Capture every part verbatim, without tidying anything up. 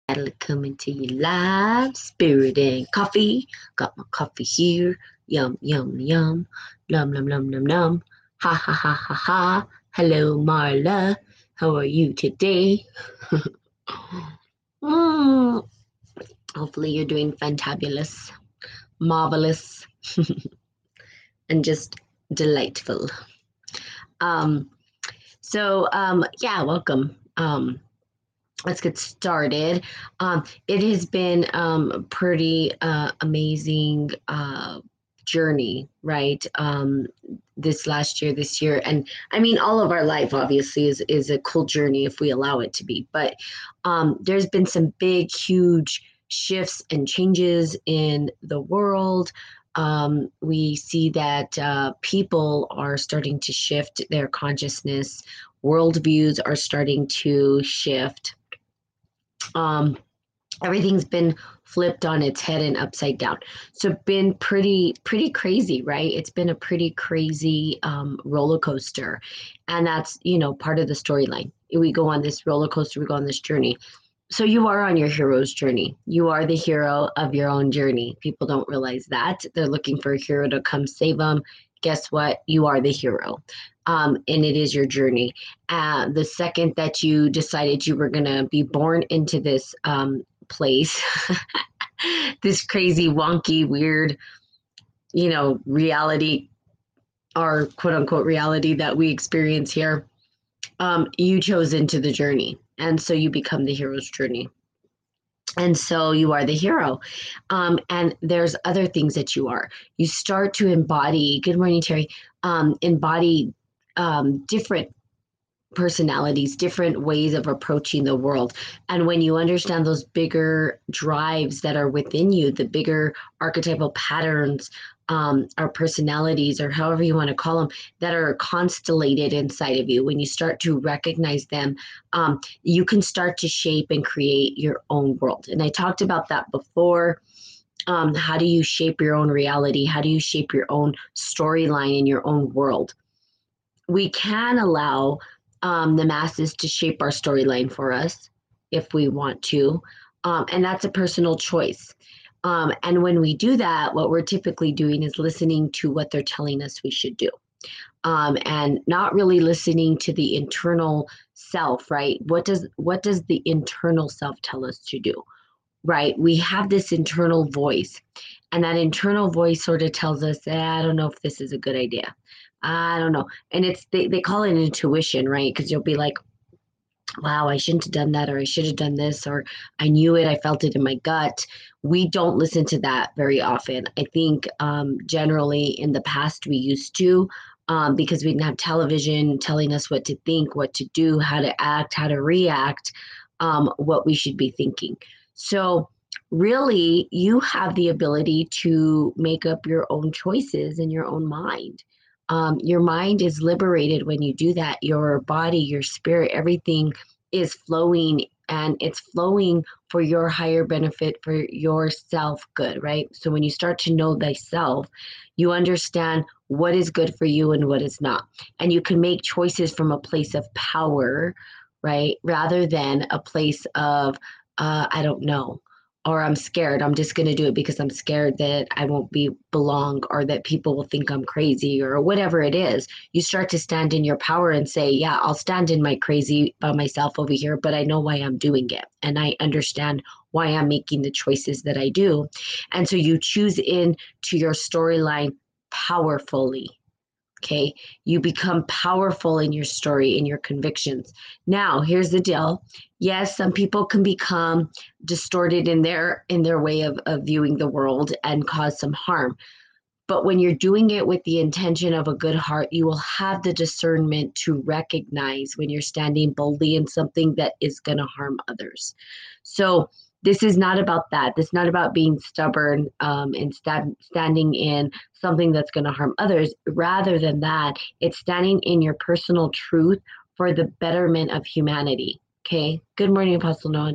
Natalie coming to you live. Spirit and coffee. Got my coffee here. Yum, yum, yum. Num, num, num, num, num. Ha, ha, ha, ha, ha. Hello, Marla. How are you today? mm, Hopefully, you're doing fantabulous, marvelous, and just delightful. Um, so, um, yeah, welcome. Um, let's get started. Um, it has been um, a pretty uh, amazing uh, journey, right? Um, this last year, this year, and I mean, all of our life obviously is is a cool journey if we allow it to be. But um, there's been some big, huge shifts and changes in the world. Um, we see that uh, people are starting to shift their consciousness. Worldviews are starting to shift. um, Everything's been flipped on its head and upside down. So been pretty pretty crazy, right? It's been a pretty crazy um, roller coaster, and that's you know part of the storyline. We go on this roller coaster, we go on this journey. So you are on your hero's journey. You are the hero of your own journey. People don't realize that. They're looking for a hero to come save them. Guess what? You are the hero. Um, and it is your journey. Uh, the second that you decided you were going to be born into this um, place, this crazy, wonky, weird, you know, reality or quote unquote reality that we experience here, um, you chose into the journey. And so you become the hero's journey. And so you are the hero. Um, and there's other things that you are. You start to embody, good morning, Terry, um, embody um, different personalities, different ways of approaching the world. And when you understand those bigger drives that are within you, the bigger archetypal patterns, um, or personalities, or however you want to call them, that are constellated inside of you, when you start to recognize them, um, you can start to shape and create your own world. And I talked about that before. Um, how do you shape your own reality? How do you shape your own storyline in your own world? We can allow um, the masses to shape our storyline for us if we want to. Um, and that's a personal choice. Um, and when we do that, what we're typically doing is listening to what they're telling us we should do, um, and not really listening to the internal self, right? What does what does the internal self tell us to do? Right? We have this internal voice, and that internal voice sort of tells us, eh, I don't know if this is a good idea. I don't know. And it's they, they call it intuition, right? Because you'll be like, wow, I shouldn't have done that, or I should have done this, or I knew it, I felt it in my gut. We don't listen to that very often. I think um, generally in the past we used to, um, because we didn't have television telling us what to think, what to do, how to act, how to react, um, what we should be thinking. So, really, you have the ability to make up your own choices in your own mind. Um, your mind is liberated when you do that. Your body, your spirit, everything is flowing, and it's flowing for your higher benefit, for your self good, right? So when you start to know thyself, you understand what is good for you and what is not. And you can make choices from a place of power, right? Rather than a place of, uh, I don't know, or I'm scared. I'm just going to do it because I'm scared that I won't be belong, or that people will think I'm crazy, or whatever it is. You start to stand in your power and say, yeah, I'll stand in my crazy by myself over here, but I know why I'm doing it. And I understand why I'm making the choices that I do. And so you choose in to your storyline powerfully. Okay. You become powerful in your story, in your convictions. Now, here's the deal. Yes, some people can become distorted in their in their way of, of viewing the world and cause some harm. But when you're doing it with the intention of a good heart, you will have the discernment to recognize when you're standing boldly in something that is going to harm others. So this is not about that. This is not about being stubborn, um, and stand, standing in something that's going to harm others. Rather than that, it's standing in your personal truth for the betterment of humanity. Okay. Good morning, Apostle Noah.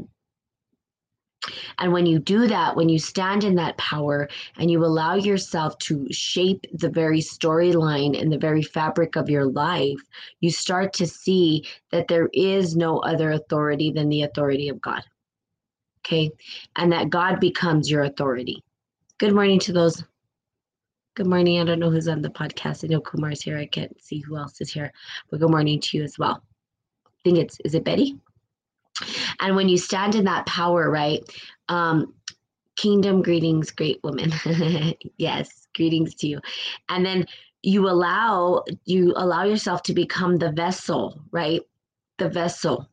And when you do that, when you stand in that power and you allow yourself to shape the very storyline and the very fabric of your life, you start to see that there is no other authority than the authority of God. okay? And that God becomes your authority. Good morning to those. Good morning. I don't know who's on the podcast. I know Kumar's here. I can't see who else is here, but good morning to you as well. I think it's, is it Betty? And when you stand in that power, right? Um, kingdom greetings, great woman. Yes, greetings to you. And then you allow, you allow yourself to become the vessel, right? The vessel.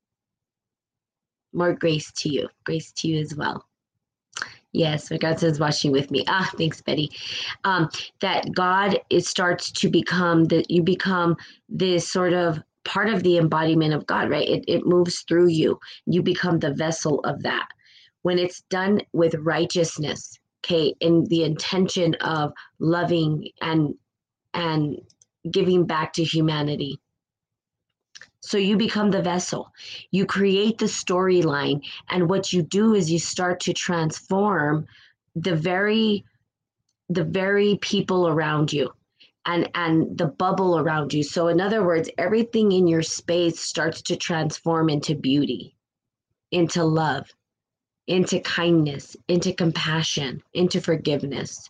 More grace to you. Grace to you as well. Yes, my God says watching with me. Ah, thanks, Betty. Um, that God, it starts to become that you become this sort of part of the embodiment of God, right? It, it moves through you. You become the vessel of that. When it's done with righteousness, okay, in the intention of loving and and giving back to humanity. So you become the vessel. You create the storyline, and what you do is you start to transform the very the very people around you and and the bubble around you. So in other words, everything in your space starts to transform into beauty, into love, into kindness, into compassion, into forgiveness.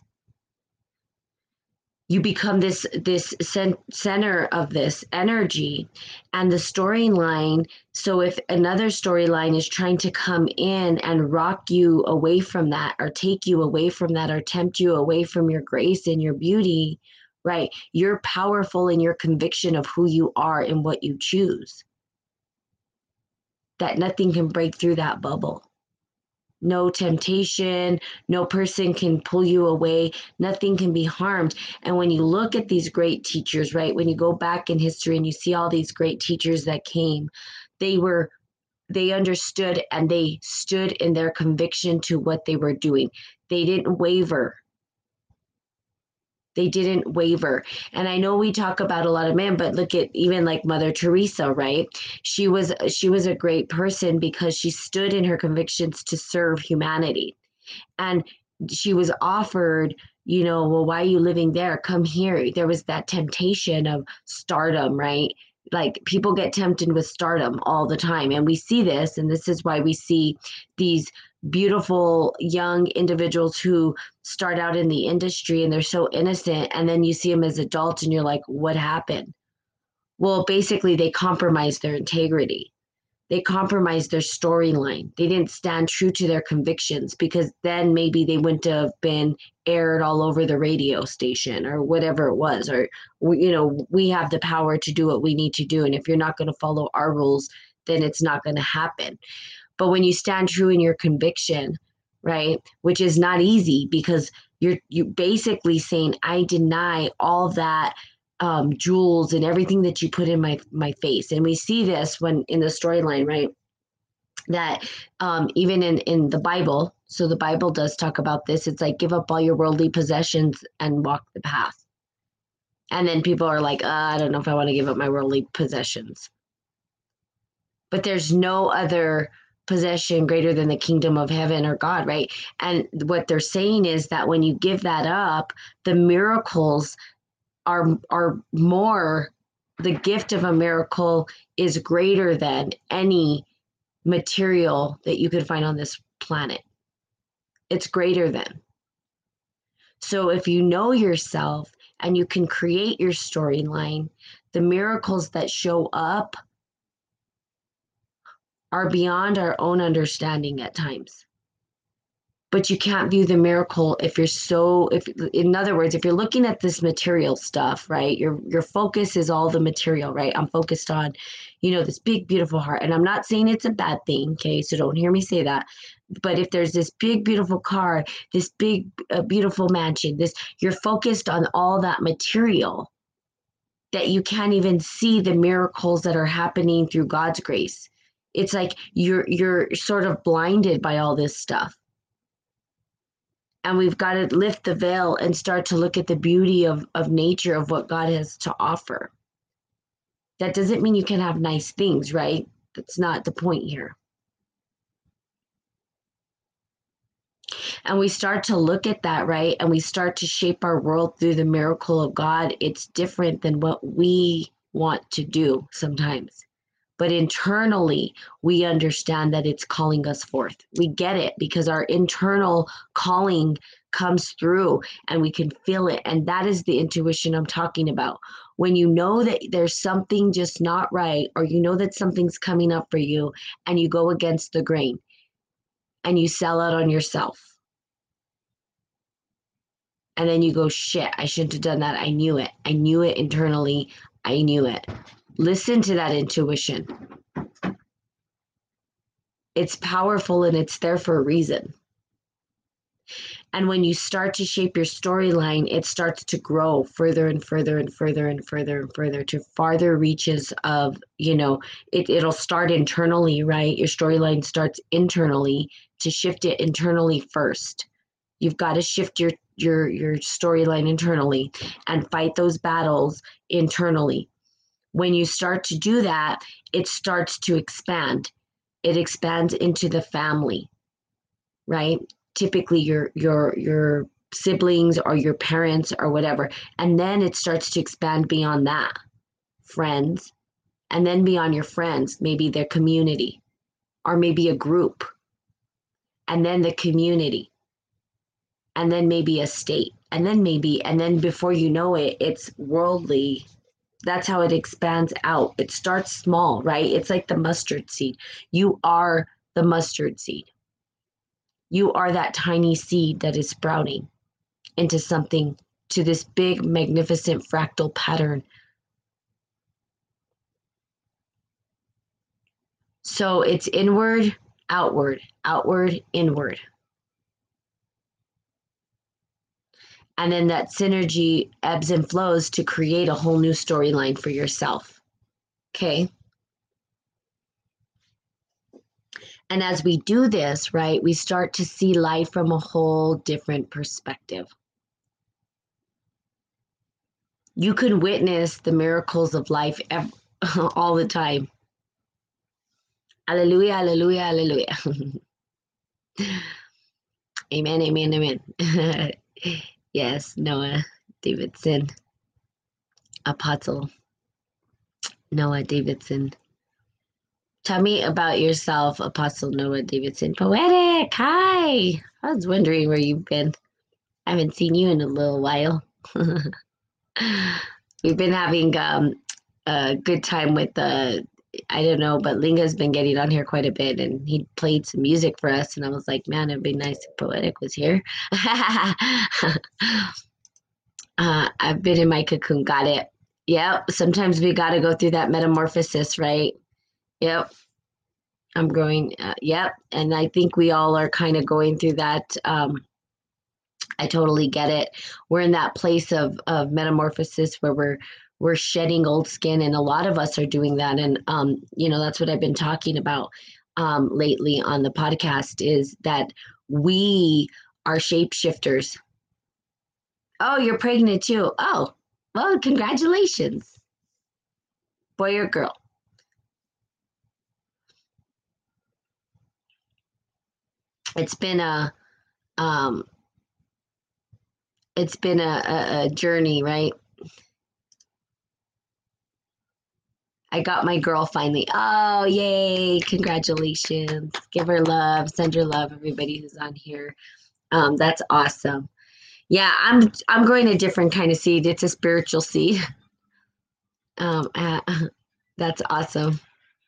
You become this this center of this energy and the storyline. So if another storyline is trying to come in and rock you away from that, or take you away from that, or tempt you away from your grace and your beauty, right? You're powerful in your conviction of who you are and what you choose. That nothing can break through that bubble. No temptation, no person can pull you away, nothing can be harmed. And when you look at these great teachers, right, when you go back in history and you see all these great teachers that came, they were, they understood and they stood in their conviction to what they were doing. They didn't waver. They didn't waver. And I know we talk about a lot of men, but look at even like Mother Teresa, right? She was she was a great person because she stood in her convictions to serve humanity. And she was offered, you know, well, why are you living there? Come here. There was that temptation of stardom, right? Like people get tempted with stardom all the time. And we see this, and this is why we see these beautiful young individuals who start out in the industry and they're so innocent, and then you see them as adults and you're like, what happened? Well, basically they compromised their integrity. They compromised their storyline. They didn't stand true to their convictions, because then maybe they wouldn't have been aired all over the radio station or whatever it was. Or, you know, we have the power to do what we need to do. And if you're not going to follow our rules, then it's not going to happen. But when you stand true in your conviction, right, which is not easy, because you're you basically saying, I deny all that um, jewels and everything that you put in my my face. And we see this when in the storyline, right, that um, even in in the Bible. So the Bible does talk about this. It's like, give up all your worldly possessions and walk the path. And then people are like, uh, I don't know if I want to give up my worldly possessions. But there's no other possession greater than the kingdom of heaven or God, right? And what they're saying is that when you give that up, the miracles are are more, the gift of a miracle is greater than any material that you could find on this planet. It's greater than. So if you know yourself and you can create your storyline, the miracles that show up are beyond our own understanding at times. But you can't view the miracle if you're so, if in other words, if you're looking at this material stuff, right, your your focus is all the material, right? I'm focused on, you know, this big, beautiful heart. And I'm not saying it's a bad thing, okay? So don't hear me say that. But if there's this big, beautiful car, this big, uh, beautiful mansion, this, you're focused on all that material, that you can't even see the miracles that are happening through God's grace. It's like you're you're sort of blinded by all this stuff. And we've got to lift the veil and start to look at the beauty of, of nature, of what God has to offer. That doesn't mean you can have nice things, right? That's not the point here. And we start to look at that, right? And we start to shape our world through the miracle of God. It's different than what we want to do sometimes. But internally, we understand that it's calling us forth. We get it because our internal calling comes through and we can feel it. And that is the intuition I'm talking about. When you know that there's something just not right, or you know that something's coming up for you and you go against the grain and you sell out on yourself. And then you go, shit, I shouldn't have done that. I knew it. I knew it internally. I knew it. Listen to that intuition. It's powerful and it's there for a reason. And when you start to shape your storyline, it starts to grow further and further and further and further and further to farther reaches of, you know, it, it'll start internally, right? Your storyline starts internally. To shift it internally first. You've got to shift your your your storyline internally and fight those battles internally. When you start to do that, it starts to expand. It expands into the family, right? Typically your your your siblings or your parents or whatever. And then it starts to expand beyond that. Friends. And then beyond your friends, maybe their community or maybe a group. And then the community. And then maybe a state. And then maybe, and then before you know it, it's worldly. That's how it expands out. It starts small, right? It's like the mustard seed. You are the mustard seed. You are that tiny seed that is sprouting into something, to this big, magnificent fractal pattern. So it's inward, outward, outward, inward. And then that synergy ebbs and flows to create a whole new storyline for yourself. Okay. And as we do this, right, we start to see life from a whole different perspective. You can witness the miracles of life ev- all the time. Hallelujah, hallelujah, hallelujah. Amen, amen, amen. Yes, Noah Davidson, Apostle Noah Davidson. Tell me about yourself, Apostle Noah Davidson. Poetic, hi. I was wondering where you've been. I haven't seen you in a little while. We've been having um, a good time with the, I don't know, but Linga's been getting on here quite a bit, and he played some music for us, and I was like, man, it'd be nice if Poetic was here. uh, I've been in my cocoon, got it. Yep, sometimes we got to go through that metamorphosis, right? Yep. I'm growing. Uh, yep. And I think we all are kind of going through that. Um, I totally get it. We're in that place of, of metamorphosis where we're, we're shedding old skin. And a lot of us are doing that. And, um, you know, that's what I've been talking about um, lately on the podcast, is that we are shapeshifters. Oh, you're pregnant too. Oh, well, congratulations. Boy or girl? It's been a, um, it's been a, a, a journey, right? I got my girl finally. Oh, yay. Congratulations. Give her love. Send her love, everybody who's on here. Um, that's awesome. Yeah, I'm I'm growing a different kind of seed. It's a spiritual seed. Um, uh, that's awesome.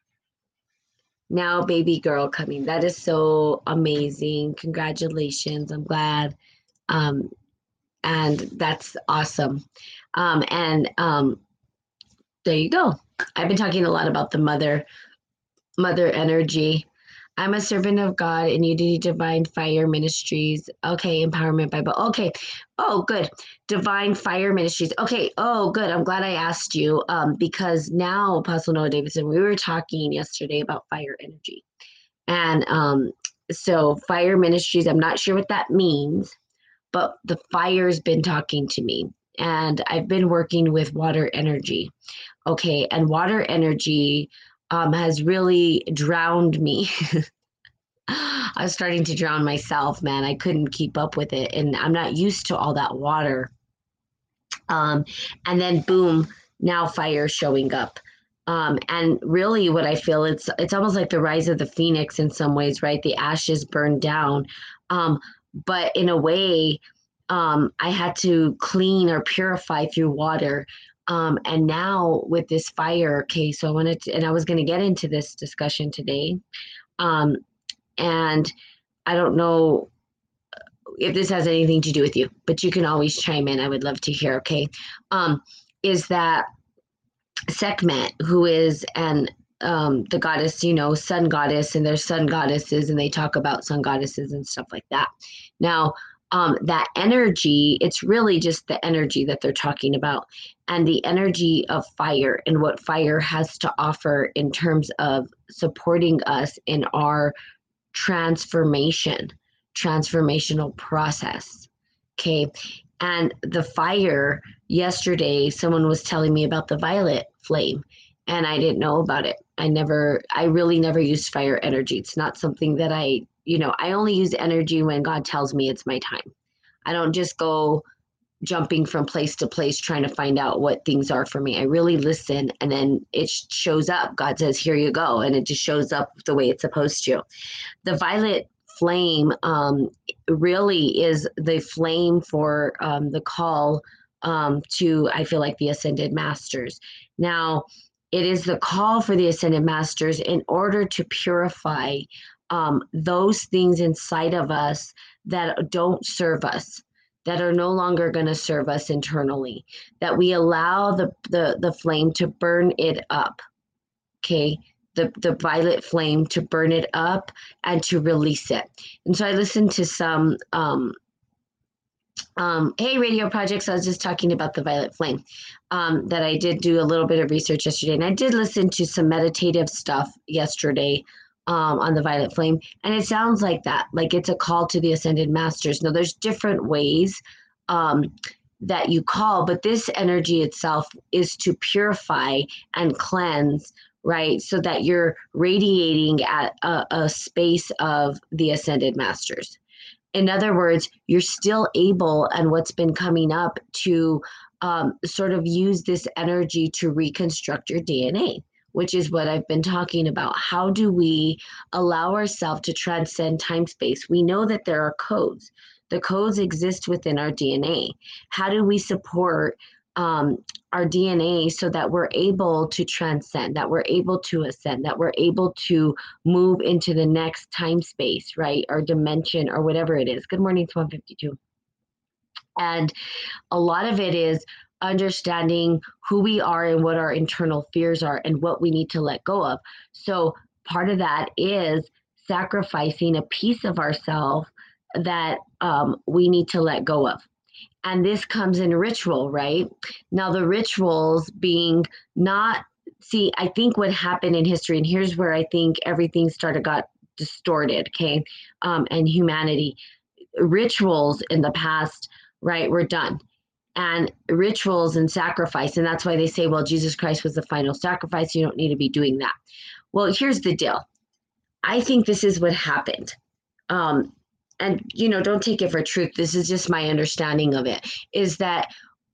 Now, baby girl coming. That is so amazing. Congratulations. I'm glad. Um, and that's awesome. Um, and um, there you go. I've been talking a lot about the mother, mother energy. I'm a servant of God in Unity Divine Fire Ministries. Okay, Empowerment Bible. Okay. Oh, good. Divine Fire Ministries. Okay. Oh, good. I'm glad I asked you um, because now, Apostle Noah Davidson, we were talking yesterday about fire energy. And um, so Fire Ministries, I'm not sure what that means, but the fire's been talking to me. And I've been working with water energy. Okay. And water energy um, has really drowned me. I was starting to drown myself, man. I couldn't keep up with it. And I'm not used to all that water. Um, and then boom, now fire showing up. Um, and really what I feel, it's it's almost like the rise of the phoenix in some ways, right? The ashes burned down. Um, but in a way, um, I had to clean or purify through water. Um, and now with this fire, okay, so I wanted to, and I was going to get into this discussion today. Um, and I don't know if this has anything to do with you, but you can always chime in. I would love to hear, okay? Um, is that Sekhmet, who is an um, the goddess, you know, sun goddess, and there's sun goddesses, and they talk about sun goddesses and stuff like that. Now, um, that energy, it's really just the energy that they're talking about, and the energy of fire and what fire has to offer in terms of supporting us in our transformation, transformational process. Okay. And the fire, yesterday, someone was telling me about the violet flame, and I didn't know about it. I never, I really never used fire energy. It's not something that I, you know, I only use energy when God tells me it's my time. I don't just go jumping from place to place trying to find out what things are for me. I really listen, and then it shows up. God says, here you go. And it just shows up the way it's supposed to. The violet flame um, really is the flame for um, the call um, to, I feel like, the ascended masters. Now, it is the call for the ascended masters in order to purify um, those things inside of us that don't serve us, that are no longer going to serve us internally, that we allow the, the, the flame to burn it up, okay? The, the violet flame to burn it up and to release it. And so I listened to some, um, um, hey, Radio Projects, I was just talking about the violet flame, um, that I did do a little bit of research yesterday. And I did listen to some meditative stuff yesterday um, on the violet flame. And it sounds like that, like it's a call to the ascended masters. Now, there's different ways um, that you call, but this energy itself is to purify and cleanse, right? So that you're radiating at a, a space of the ascended masters. In other words, you're still able, and what's been coming up, to um, sort of use this energy to reconstruct your D N A, which is what I've been talking about. How do we allow ourselves to transcend time space? We know that there are codes. The codes exist within our D N A. How do we support um, our D N A so that we're able to transcend, that we're able to ascend, that we're able to move into the next time space, right? Or dimension, or whatever it is. Good morning, it's one fifty-two. And a lot of it is understanding who we are and what our internal fears are and what we need to let go of. So part of that is sacrificing a piece of ourselves that um, we need to let go of. And this comes in ritual, right? Now, the rituals being not, see, I think what happened in history, and here's where I think everything started, got distorted, okay? Um, and humanity, rituals in the past, right, were done. And rituals and sacrifice, and that's why they say, well, Jesus Christ was the final sacrifice. You don't need to be doing that. Well, here's the deal. I think this is what happened. Um, and, you know, don't take it for truth. This is just my understanding of it, is that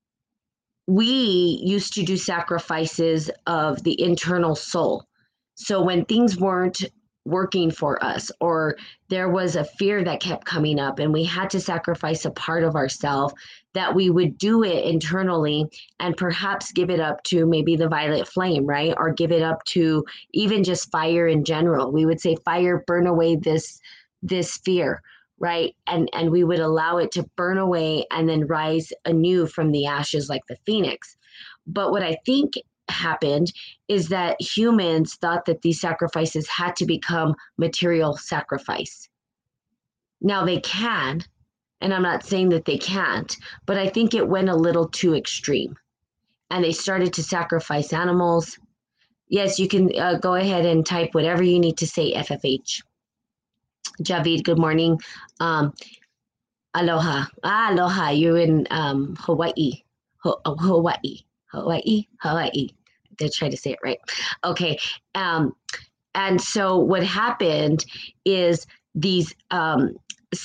we used to do sacrifices of the internal soul. So when things weren't working for us, or there was a fear that kept coming up and we had to sacrifice a part of ourselves, that we would do it internally and perhaps give it up to maybe the violet flame, right? Or give it up to even just fire in general. We would say, fire, burn away this, this fear, right? And, and we would allow it to burn away and then rise anew from the ashes like the phoenix. But what I think happened is that humans thought that these sacrifices had to become material sacrifice. Now they can, and I'm not saying that they can't, but I think it went a little too extreme. And they started to sacrifice animals. Yes, you can uh, go ahead and type whatever you need to say, F F H. Javid, good morning. Um, aloha. Ah, aloha. You're in um, Hawaii. Ho- Hawaii. Hawaii. Hawaii. They're trying to say it right. Okay. Um, and so what happened is these um,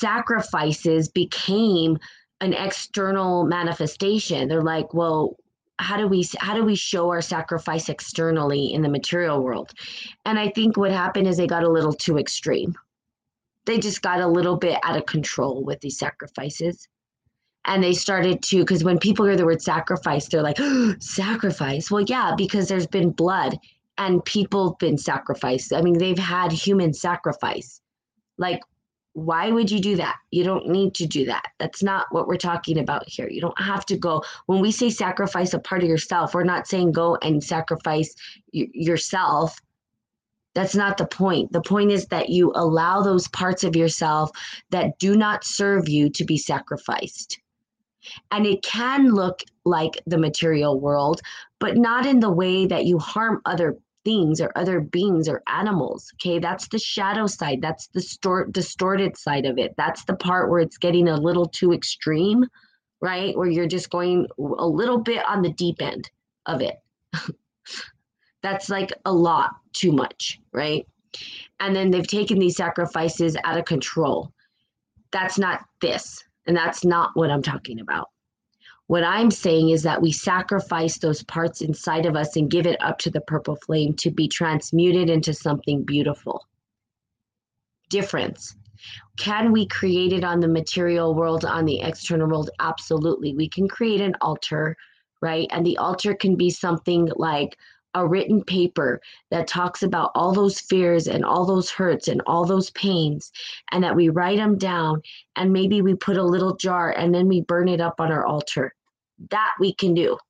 sacrifices became an external manifestation. They're like, well, how do we how do we show our sacrifice externally in the material world? And I think what happened is they got a little too extreme. They just got a little bit out of control with these sacrifices. And they started to, because when people hear the word sacrifice, they're like, oh, sacrifice. Well, yeah, because there's been blood and people have been sacrificed. I mean, they've had human sacrifice. Like, why would you do that? You don't need to do that. That's not what we're talking about here. You don't have to go. When we say sacrifice a part of yourself, we're not saying go and sacrifice y- yourself. That's not the point. The point is that you allow those parts of yourself that do not serve you to be sacrificed. And it can look like the material world, but not in the way that you harm other things or other beings or animals. Okay, that's the shadow side. That's the stor- distorted side of it. That's the part where it's getting a little too extreme, right? Where you're just going a little bit on the deep end of it. That's like a lot too much, right? And then they've taken these sacrifices out of control. That's not this. And that's not what I'm talking about. What I'm saying is that we sacrifice those parts inside of us and give it up to the purple flame to be transmuted into something beautiful. Difference. Can we create it on the material world, on the external world? Absolutely. We can create an altar, right? And the altar can be something like a written paper that talks about all those fears and all those hurts and all those pains, and that we write them down, and maybe we put a little jar and then we burn it up on our altar. That we can do.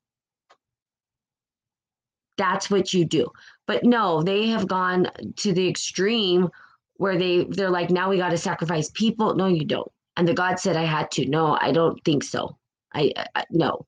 That's what you do. But no, they have gone to the extreme where they they're like, now we got to sacrifice people. No, you don't. And the God said I had to. No, I don't think so. I, I no.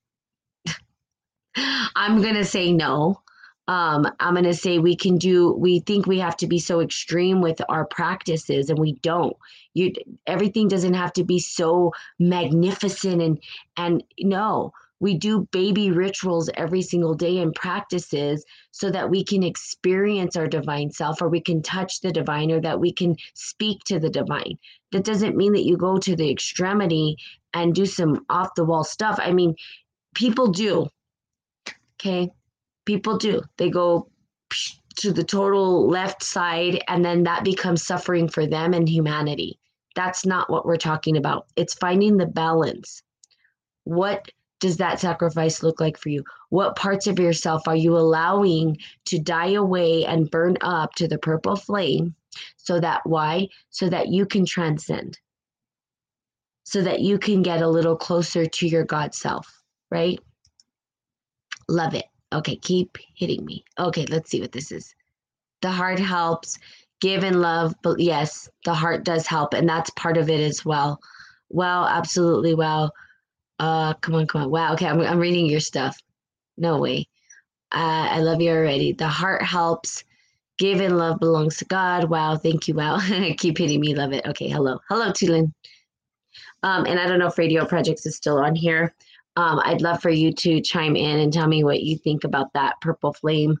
I'm gonna say no. Um, I'm gonna say we can do. We think we have to be so extreme with our practices, and we don't. You everything doesn't have to be so magnificent and and no. We do baby rituals every single day and practices so that we can experience our divine self, or we can touch the divine, or that we can speak to the divine. That doesn't mean that you go to the extremity and do some off the wall stuff. I mean, people do. Okay. People do. They go to the total left side, and then that becomes suffering for them and humanity. That's not what we're talking about. It's finding the balance. What does that sacrifice look like for you? What parts of yourself are you allowing to die away and burn up to the purple flame? So that why? So that you can transcend. So that you can get a little closer to your God self, right? Love it. Okay, keep hitting me. Okay, let's see what this is. The heart helps, give and love, but yes, the heart does help, and that's part of it as well. Wow, absolutely. Wow. Uh, come on, come on. Wow. Okay, I'm I'm reading your stuff. No way. Uh, I love you already. The heart helps. Give and love belongs to God. Wow. Thank you. Wow. Keep hitting me. Love it. Okay. Hello. Hello, Tulin. Um, and I don't know if Radio Projects is still on here. Um, I'd love for you to chime in and tell me what you think about that purple flame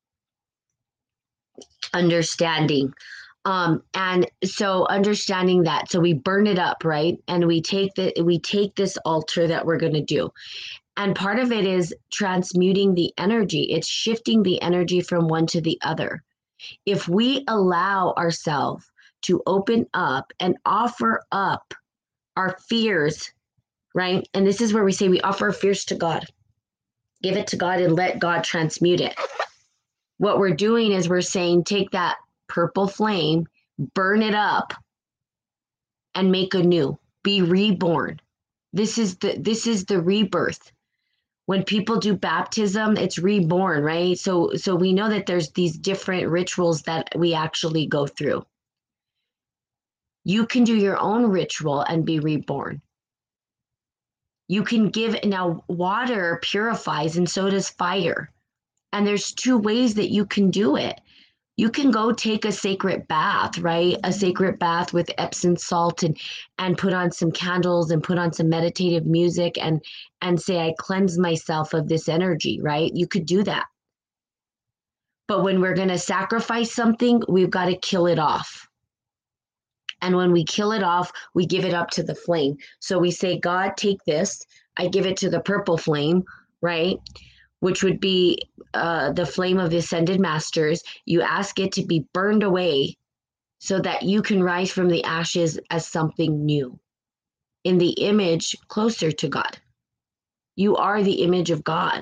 understanding. Um, and so understanding that, so we burn it up, right? And we take the, we take this altar that we're going to do. And part of it is transmuting the energy. It's shifting the energy from one to the other. If we allow ourselves to open up and offer up our fears, right? And this is where we say we offer our fears to God. Give it to God and let God transmute it. What we're doing is we're saying, take that purple flame, burn it up, and make anew. Be reborn. This is the this is the rebirth. When people do baptism, it's reborn, right? So so we know that there's these different rituals that we actually go through. You can do your own ritual and be reborn. You can give, now water purifies and so does fire. And there's two ways that you can do it. You can go take a sacred bath, right? A sacred bath with Epsom salt and and put on some candles and put on some meditative music and and say, I cleanse myself of this energy, right? You could do that. But when we're going to sacrifice something, we've got to kill it off. And when we kill it off, we give it up to the flame. So we say, God, take this. I give it to the purple flame, right? which would be uh, the flame of the ascended masters. You ask it to be burned away so that you can rise from the ashes as something new in the image closer to God. You are the image of God.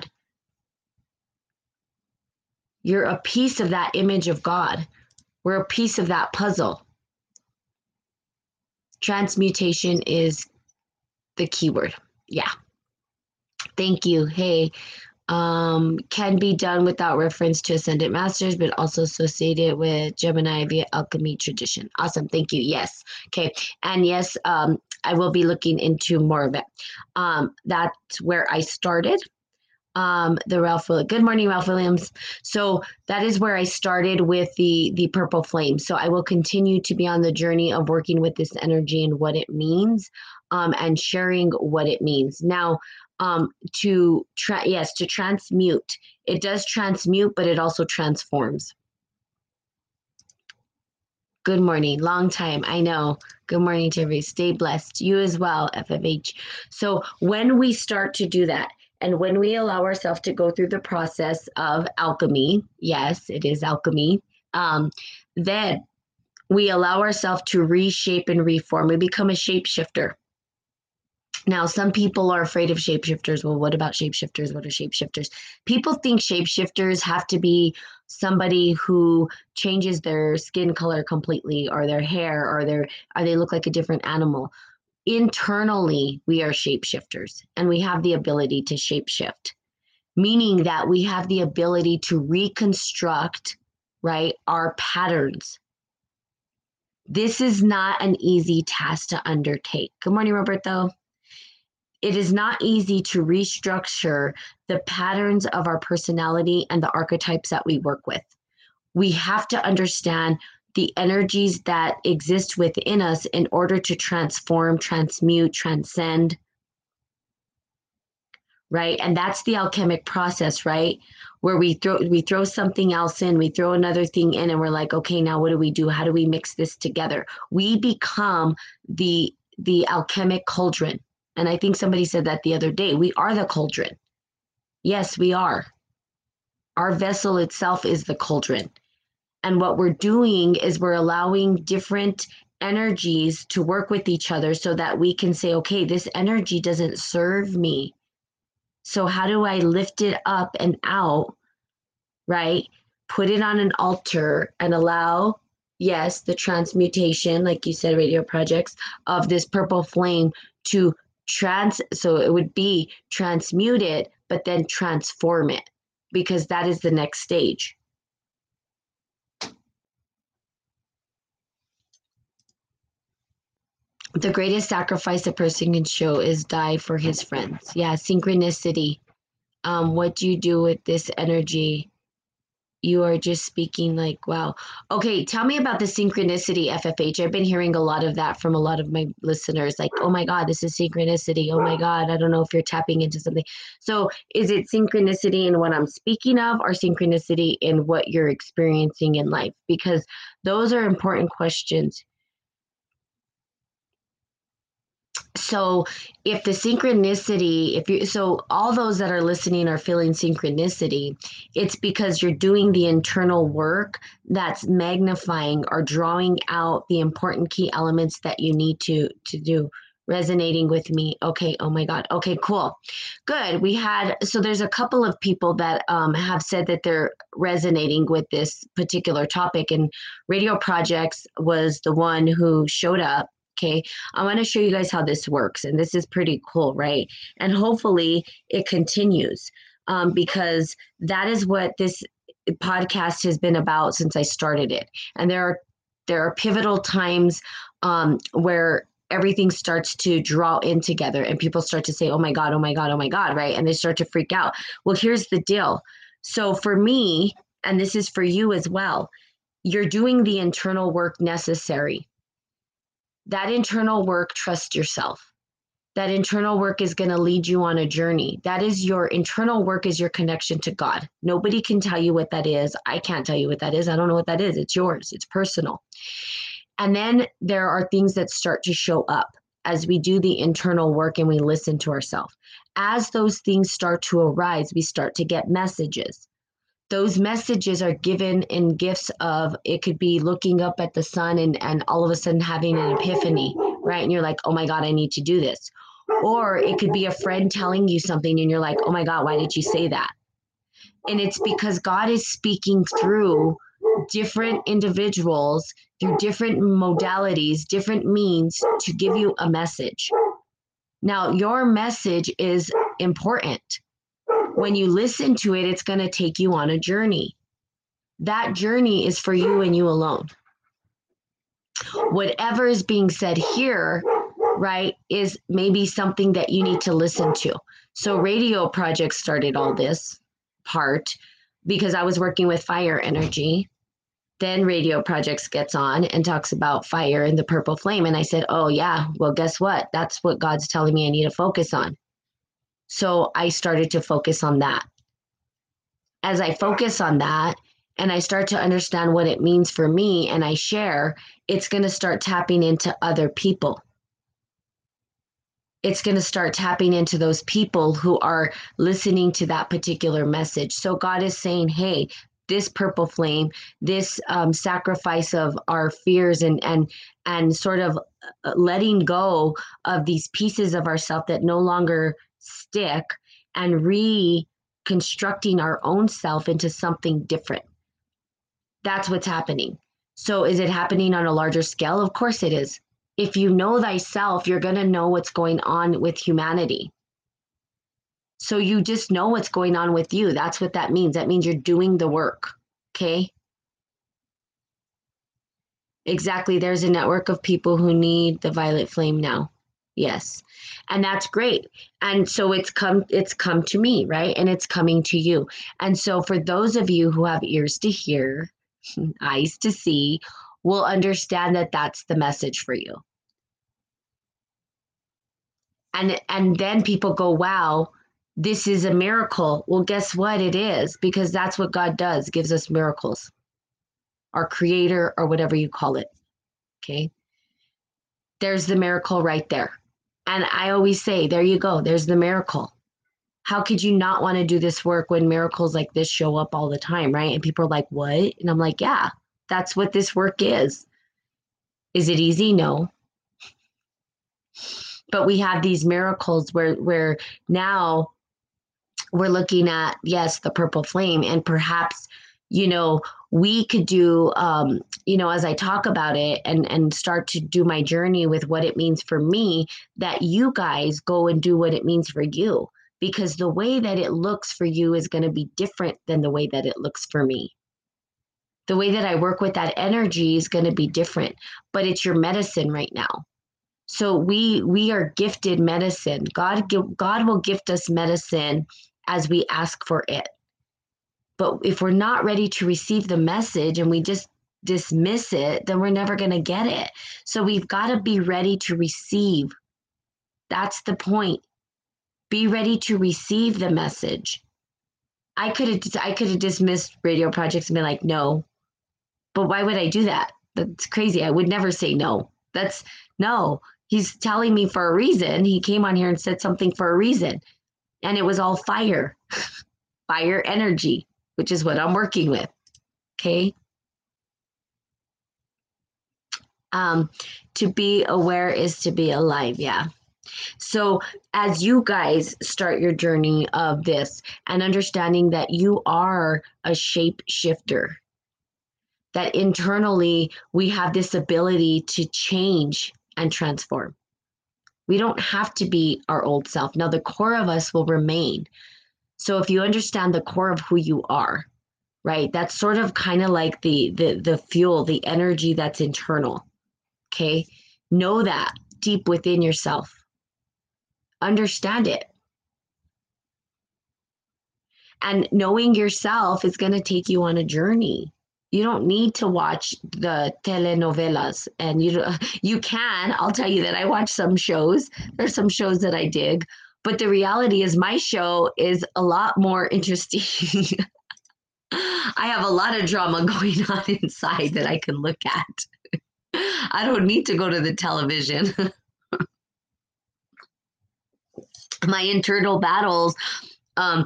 You're a piece of that image of God. We're a piece of that puzzle. Transmutation is the keyword. Yeah. Thank you. Hey, um, can be done without reference to ascendant masters, but also associated with Gemini via alchemy tradition. Awesome. Thank you. Yes. Okay. And yes, um, I will be looking into more of it. Um, that's where I started. Um, the Ralph Williams. Good morning, Ralph Williams. So that is where I started with the the purple flame. So I will continue to be on the journey of working with this energy and what it means, um, and sharing what it means. Now, um, to tra- yes, to transmute. It does transmute, but it also transforms. Good morning. Long time. I know. Good morning to everybody. Stay blessed. You as well, F F H. So when we start to do that, and when we allow ourselves to go through the process of alchemy, yes, it is alchemy, um, then we allow ourselves to reshape and reform. We become a shapeshifter. Now, some people are afraid of shapeshifters. Well, what about shapeshifters? What are shapeshifters? People think shapeshifters have to be somebody who changes their skin color completely, or their hair, or their or they look like a different animal. Internally, we are shapeshifters, and we have the ability to shapeshift, meaning that we have the ability to reconstruct, right, our patterns. This is not an easy task to undertake. Good morning, Roberto. It is not easy to restructure the patterns of our personality and the archetypes that we work with. We have to understand the energies that exist within us in order to transform, transmute, transcend, right? And that's the alchemic process, right? Where we throw we throw something else in, we throw another thing in, and we're like, okay, now what do we do? How do we mix this together? We become the the alchemic cauldron. And I think somebody said that the other day. We are the cauldron. Yes, we are. Our vessel itself is the cauldron. And what we're doing is we're allowing different energies to work with each other so that we can say, okay, this energy doesn't serve me. So how do I lift it up and out, right? Put it on an altar and allow, yes, the transmutation, like you said, radio projects, of this purple flame to trans, so it would be transmute it, but then transform it, because that is the next stage. The greatest sacrifice a person can show is die for his friends. Yeah, synchronicity. Um, what do you do with this energy? You are just speaking like, wow. Okay, tell me about the synchronicity, F F H. I've been hearing a lot of that from a lot of my listeners, like, oh my God, this is synchronicity. Oh my God, I don't know if you're tapping into something. So is it synchronicity in what I'm speaking of, or synchronicity in what you're experiencing in life? Because those are important questions. So if the synchronicity, if you, so all those that are listening are feeling synchronicity, it's because you're doing the internal work that's magnifying or drawing out the important key elements that you need to, to do. Resonating with me. Okay. Oh my God. Okay, cool. Good. We had, so there's a couple of people that um, have said that they're resonating with this particular topic, and Radio Projects was the one who showed up. Okay, I want to show you guys how this works, and this is pretty cool, right? And hopefully it continues, um, because that is what this podcast has been about since I started it. And there are there are pivotal times um, where everything starts to draw in together, and people start to say, "Oh my God, oh my God, oh my God," right? And they start to freak out. Well, here's the deal. So for me, and this is for you as well, you're doing the internal work necessary. That internal work, trust yourself. That internal work is going to lead you on a journey. That is your internal work, is your connection to God. Nobody can tell you what that is. I can't tell you what that is. I don't know what that is. It's yours. It's personal. And then there are things that start to show up as we do the internal work and we listen to ourselves. as those things start to arise, we start to get messages. Those messages are given in gifts of, it could be looking up at the sun and, and all of a sudden having an epiphany, right? And you're like, oh my God, I need to do this. Or it could be a friend telling you something and you're like, oh my God, why did you say that? And it's because God is speaking through different individuals, through different modalities, different means to give you a message. Now, your message is important. When you listen to it, it's going to take you on a journey. That journey is for you and you alone. Whatever is being said here, right, is maybe something that you need to listen to. So Radio Project started all this part because I was working with fire energy. Then Radio Projects gets on and talks about fire and the purple flame. And I said, oh yeah, well, guess what? That's what God's telling me I need to focus on. So I started to focus on that. As I focus on that and I start to understand what it means for me and I share, it's going to start tapping into other people. It's going to start tapping into those people who are listening to that particular message. So God is saying, hey, this purple flame, this um, sacrifice of our fears and and and sort of letting go of these pieces of ourselves that no longer stick and reconstructing our own self into something different. That's what's happening. So is it happening on a larger scale? Of course it is. If you know thyself, you're going to know what's going on with humanity. So you just know what's going on with you. That's what that means. That means you're doing the work. Okay? Exactly. There's a network of people who need the violet flame now. Yes. And that's great. And so it's come it's come to me, right? And it's coming to you. And so for those of you who have ears to hear, eyes to see, will understand that that's the message for you. And and then people go, wow, this is a miracle. Well, guess what? It is, because that's what God does, gives us miracles. Our creator, or whatever you call it. Okay. There's the miracle right there. And I always say, there you go. There's the miracle. How could you not want to do this work when miracles like this show up all the time, right? And people are like, what? And I'm like, yeah, that's what this work is. Is it easy? No. But we have these miracles where where now we're looking at, yes, the purple flame, and perhaps, you know, we could do, um, you know, as I talk about it and, and start to do my journey with what it means for me, that you guys go and do what it means for you, because the way that it looks for you is going to be different than the way that it looks for me. The way that I work with that energy is going to be different, but it's your medicine right now. So we we are gifted medicine. God God will gift us medicine as we ask for it. But if we're not ready to receive the message and we just dismiss it, then we're never going to get it. So we've got to be ready to receive. That's the point. Be ready to receive the message. I could have I could have dismissed Radio Projects and been like, no. But why would I do that? That's crazy. I would never say no. That's no. He's telling me for a reason. He came on here and said something for a reason. And it was all fire, fire energy, which is what I'm working with. Okay. Um, to be aware is to be alive. Yeah. So as you guys start your journey of this and understanding that you are a shape shifter, that internally we have this ability to change and transform. We don't have to be our old self. Now, the core of us will remain. So if you understand the core of who you are, right, that's sort of kind of like the, the, the fuel, the energy that's internal. Okay. Know that deep within yourself. Understand it. And knowing yourself is going to take you on a journey. You don't need to watch the telenovelas, and you you can. I'll tell you that I watch some shows. There's some shows that I dig, but the reality is my show is a lot more interesting. I have a lot of drama going on inside that I can look at. I don't need to go to the television. My internal battles, um,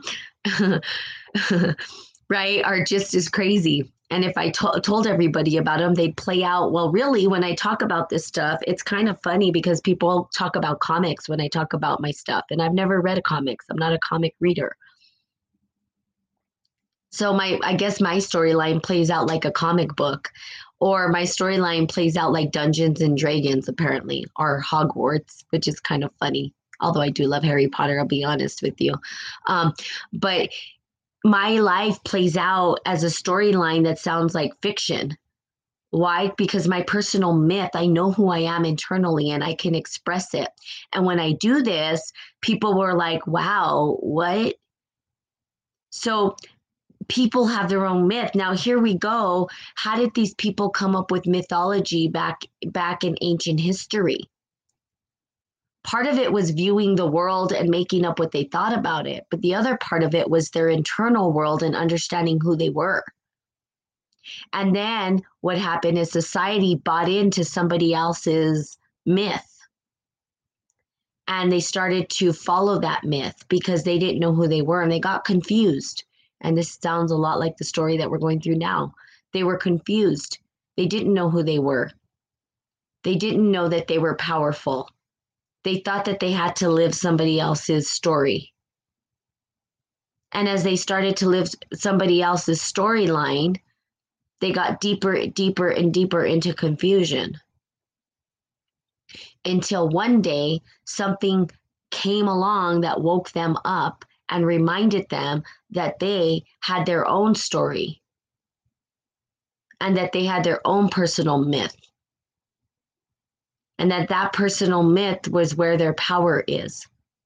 right, are just as crazy. And if I to- told everybody about them, they'd play out. Well, really, when I talk about this stuff, it's kind of funny because people talk about comics when I talk about my stuff. And I've never read a comics. I'm not a comic reader. So my I guess my storyline plays out like a comic book, or my storyline plays out like Dungeons and Dragons, apparently, or Hogwarts, which is kind of funny. Although I do love Harry Potter, I'll be honest with you. Um, but my life plays out as a storyline that sounds like fiction. Why? Because my personal myth, I know who I am internally and I can express it. And when I do this, people were like, wow, what? So people have their own myth. Now here we go. How did these people come up with mythology back back in ancient history? Part of it was viewing the world and making up what they thought about it, but the other part of it was their internal world and understanding who they were. And then what happened is society bought into somebody else's myth. And they started to follow that myth because they didn't know who they were and they got confused. And this sounds a lot like the story that we're going through now. They were confused. They didn't know who they were. They didn't know that they were powerful. They thought that they had to live somebody else's story. And as they started to live somebody else's storyline, they got deeper, deeper, and deeper into confusion. Until one day, something came along that woke them up and reminded them that they had their own story and that they had their own personal myth. And that that personal myth was where their power is.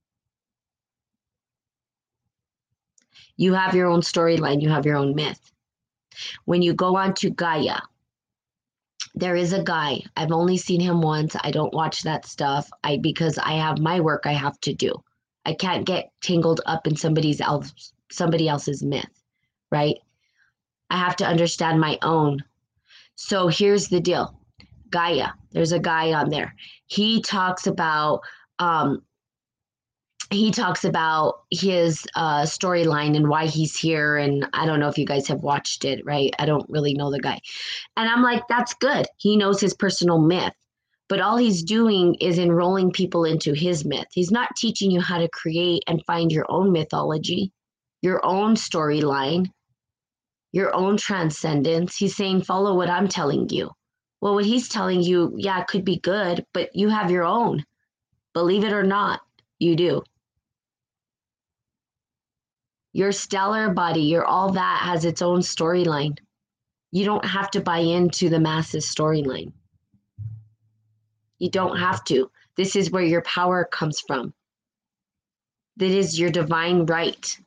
You have your own storyline, you have your own myth. When you go on to Gaia, there is a guy. I've only seen him once. I don't watch that stuff I because I have my work I have to do. I can't get tangled up in somebody's else somebody else's myth, right? I have to understand my own. So here's the deal. Gaia, there's a guy on there. He talks about um he talks about his uh, storyline and why he's here. And I don't know if you guys have watched it, right? I don't really know the guy. And I'm like, that's good. He knows his personal myth. But all he's doing is enrolling people into his myth. He's not teaching you how to create and find your own mythology, your own storyline, your own transcendence. He's saying, follow what I'm telling you. Well, what he's telling you, yeah, it could be good, but you have your own. Believe it or not, you do. Your stellar body, your all that has its own storyline. You don't have to buy into the masses storyline. You don't have to. This is where your power comes from. That is your divine right.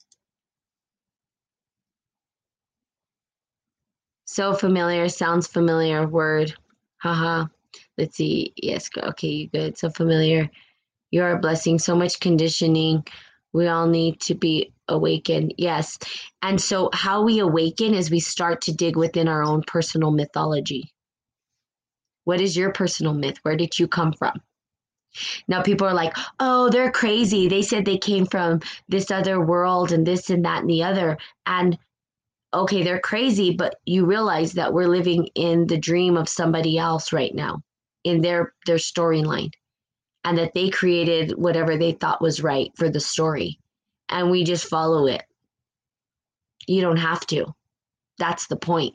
So familiar, sounds familiar, word. Haha. Let's see. Yes, okay, you good. So familiar. You are a blessing. So much conditioning. We all need to be awakened. Yes. And so how we awaken is we start to dig within our own personal mythology. What is your personal myth? Where did you come from? Now people are like, oh, they're crazy. They said they came from this other world and this and that and the other. And okay, they're crazy, but you realize that we're living in the dream of somebody else right now, in their their storyline, and that they created whatever they thought was right for the story. And we just follow it. You don't have to. That's the point.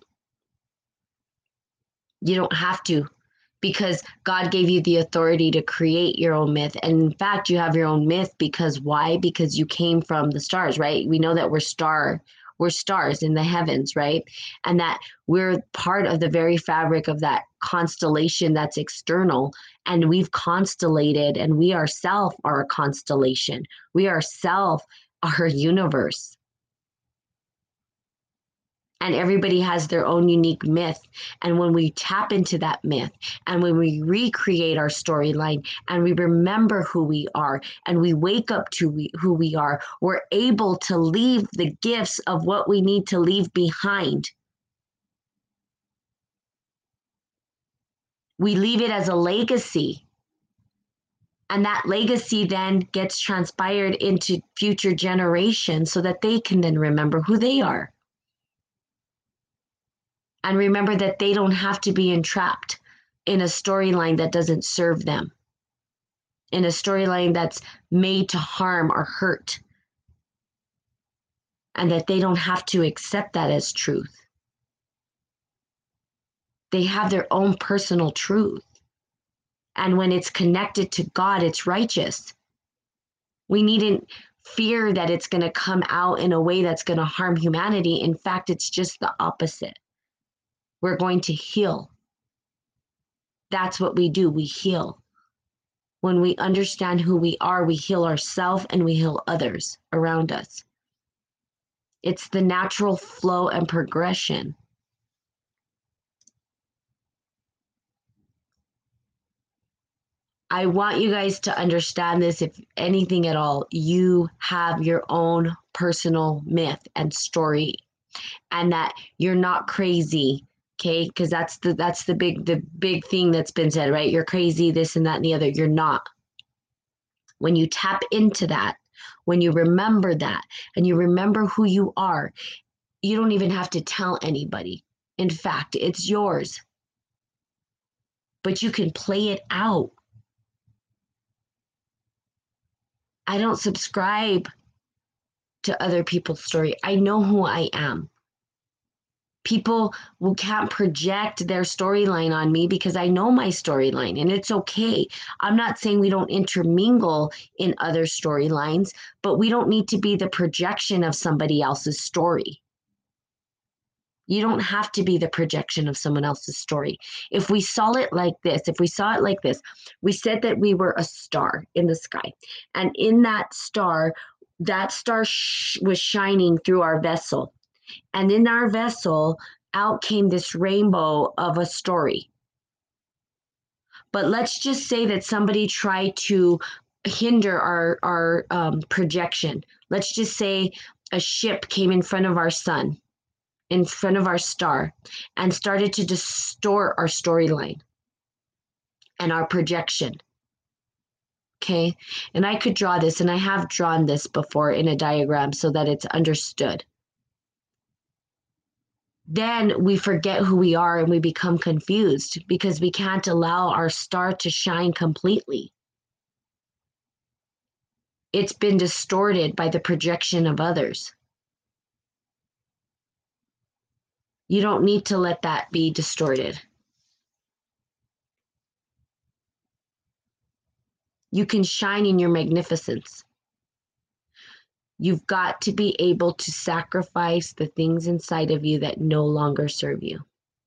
You don't have to, because God gave you the authority to create your own myth. And in fact, you have your own myth because why? Because you came from the stars, right? We know that we're star, we're stars in the heavens, right? And that we're part of the very fabric of that constellation that's external. And we've constellated, and we ourselves are a constellation. We ourselves are a universe. And everybody has their own unique myth. And when we tap into that myth and when we recreate our storyline and we remember who we are and we wake up to we, who we are, we're able to leave the gifts of what we need to leave behind. We leave it as a legacy. And that legacy then gets transpired into future generations so that they can then remember who they are. And remember that they don't have to be entrapped in a storyline that doesn't serve them, in a storyline that's made to harm or hurt, and that they don't have to accept that as truth. They have their own personal truth. And when it's connected to God, it's righteous. We needn't fear that it's going to come out in a way that's going to harm humanity. In fact, it's just the opposite. We're going to heal. That's what we do. We heal. When we understand who we are, we heal ourselves and we heal others around us. It's the natural flow and progression. I want you guys to understand this. If anything at all, you have your own personal myth and story, and that you're not crazy, okay? Because that's the that's the big the big thing that's been said, right? You're crazy, this and that and the other. You're not. When you tap into that, when you remember that, and you remember who you are, you don't even have to tell anybody. In fact, it's yours. But you can play it out. I don't subscribe to other people's story. I know who I am. People who can't project their storyline on me because I know my storyline, and it's okay. I'm not saying we don't intermingle in other storylines, but we don't need to be the projection of somebody else's story. You don't have to be the projection of someone else's story. If we saw it like this, if we saw it like this, we said that we were a star in the sky. And in that star, that star sh- was shining through our vessel. And in our vessel, out came this rainbow of a story. But let's just say that somebody tried to hinder our, our um, projection. Let's just say a ship came in front of our sun, in front of our star, and started to distort our storyline and our projection. Okay. And I could draw this, and I have drawn this before in a diagram so that it's understood. Then we forget who we are and we become confused because we can't allow our star to shine completely. It's been distorted by the projection of others. You don't need to let that be distorted. You can shine in your magnificence. You've got to be able to sacrifice the things inside of you that no longer serve you.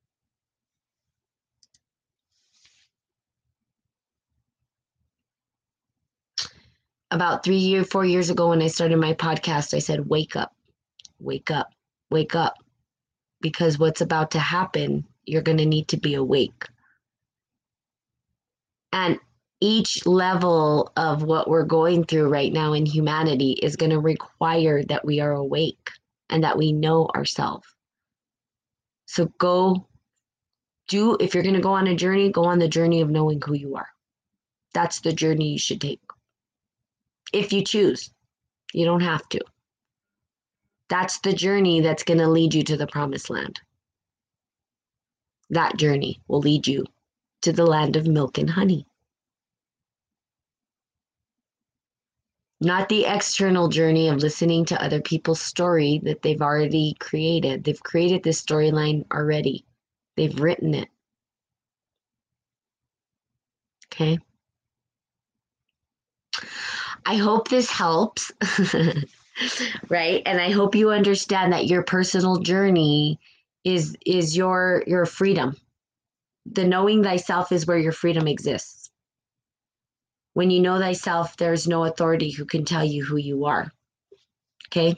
About three years, four years ago when I started my podcast, I said, wake up, wake up, wake up. Because what's about to happen, you're going to need to be awake. And each level of what we're going through right now in humanity is going to require that we are awake and that we know ourselves. So go do, if you're going to go on a journey, go on the journey of knowing who you are. That's the journey you should take. If you choose, you don't have to. That's the journey that's going to lead you to the promised land. That journey will lead you to the land of milk and honey. Not the external journey of listening to other people's story that they've already created. They've created this storyline already. They've written it. Okay. I hope this helps. Right? And I hope you understand that your personal journey is is your your freedom. The knowing thyself is where your freedom exists. When you know thyself, there's no authority who can tell you who you are. Okay?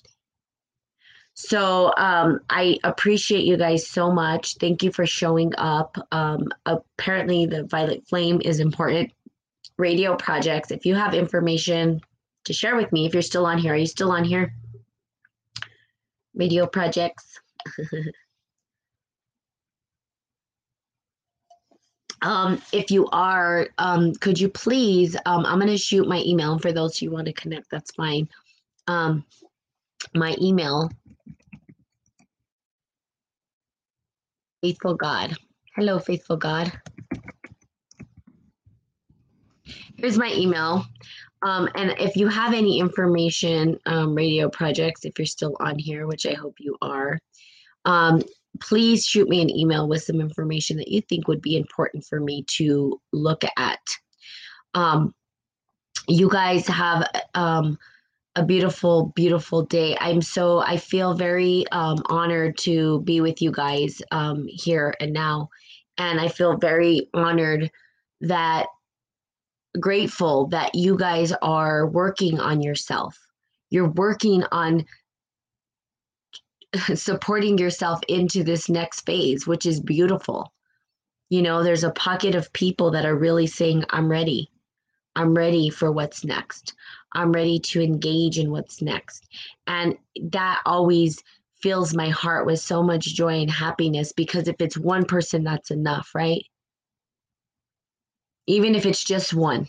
So um, I appreciate you guys so much. Thank you for showing up. Um, apparently, the Violet Flame is important. Radio projects. If you have information to share with me, if you're still on here, are you still on here? Radio projects. Um, if you are, um, could you please, um, I'm going to shoot my email for those who want to connect. That's fine. Um, my email, Faithful God. Hello, Faithful God. Here's my email. Um, and if you have any information, um, radio projects, if you're still on here, which I hope you are, um, please shoot me an email with some information that you think would be important for me to look at. Um, you guys have um, a beautiful, beautiful day. I'm so, I feel very um, honored to be with you guys um, here and now. And I feel very honored that, grateful that you guys are working on yourself. You're working on supporting yourself into this next phase, which is beautiful. You know, there's a pocket of people that are really saying, I'm ready. I'm ready for what's next. I'm ready to engage in what's next. And that always fills my heart with so much joy and happiness, because if it's one person, that's enough, right? Even if it's just one.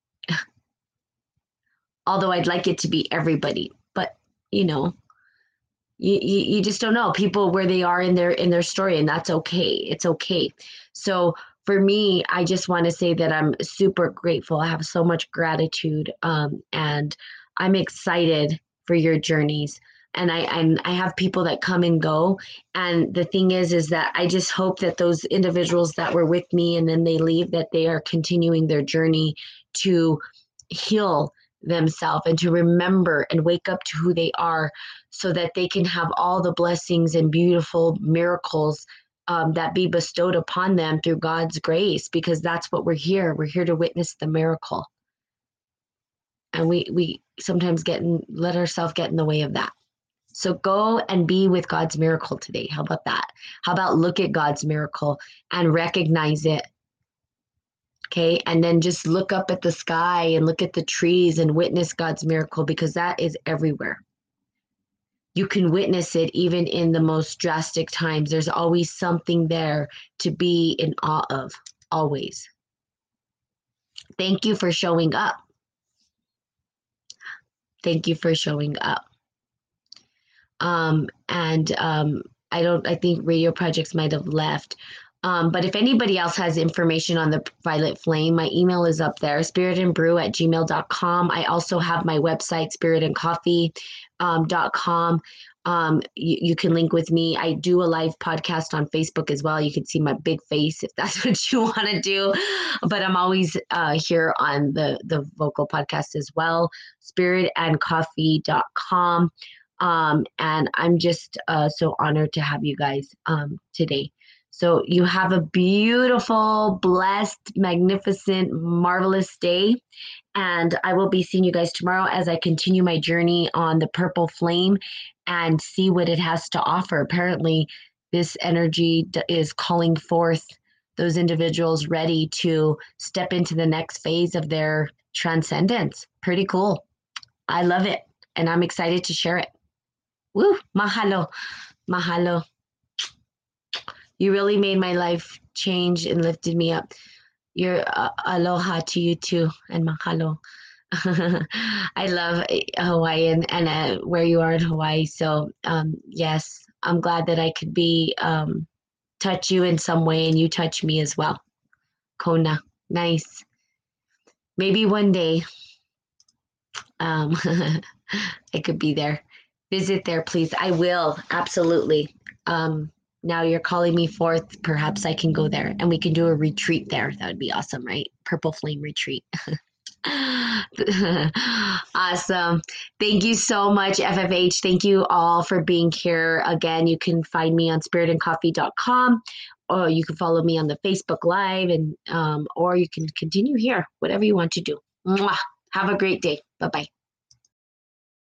Although I'd like it to be everybody, but you know, you, you, you just don't know people where they are in their in their story, and that's okay. It's okay. So for me, I just want to say that I'm super grateful. I have so much gratitude, um, and I'm excited for your journeys. And I and I have people that come and go. And the thing is, is that I just hope that those individuals that were with me and then they leave, that they are continuing their journey to heal themselves and to remember and wake up to who they are, so that they can have all the blessings and beautiful miracles um, that be bestowed upon them through God's grace, because that's what we're here. We're here to witness the miracle. And we, we sometimes get in, let ourselves get in the way of that. So go and be with God's miracle today. How about that? How about look at God's miracle and recognize it? Okay. And then just look up at the sky and look at the trees and witness God's miracle, because that is everywhere. You can witness it even in the most drastic times. There's always something there to be in awe of, always. Thank you for showing up. Thank you for showing up. Um, and um, I don't, I think Radio Projects might have left. Um, but if anybody else has information on the Violet Flame, my email is up there, spiritandbrew at gmail dot com. I also have my website, spirit and coffee dot com. Um, you, you can link with me. I do a live podcast on Facebook as well. You can see my big face if that's what you want to do. But I'm always uh, here on the, the vocal podcast as well, spirit and coffee dot com. Um, and I'm just uh, so honored to have you guys um, today. So you have a beautiful, blessed, magnificent, marvelous day. And I will be seeing you guys tomorrow as I continue my journey on the purple flame and see what it has to offer. Apparently, this energy is calling forth those individuals ready to step into the next phase of their transcendence. Pretty cool. I love it. And I'm excited to share it. Woo! Mahalo. Mahalo. You really made my life change and lifted me up. Your uh, aloha to you too, and mahalo. I love Hawaii and, and uh, where you are in Hawaii. So um, yes, I'm glad that I could be um, touch you in some way, and you touch me as well. Kona, nice. Maybe one day um, I could be there. Visit there, please. I will, absolutely. Um, now you're calling me forth. Perhaps I can go there and we can do a retreat there. That would be awesome, right? Purple Flame retreat. Awesome. Thank you so much, F F H. Thank you all for being here. Again, you can find me on spirit and coffee dot com, or you can follow me on the Facebook Live, and um, or you can continue here, whatever you want to do. Mwah. Have a great day. Bye-bye.